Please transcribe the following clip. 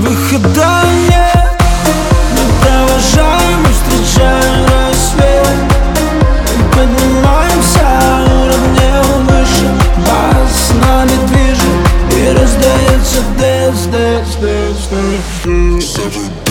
выхода нет, мы провожаем и встречаем рассвет. И поднимаемся уровнем выше, бас нами движет и раздается дэнс, дэнс, дэнс, дэнс.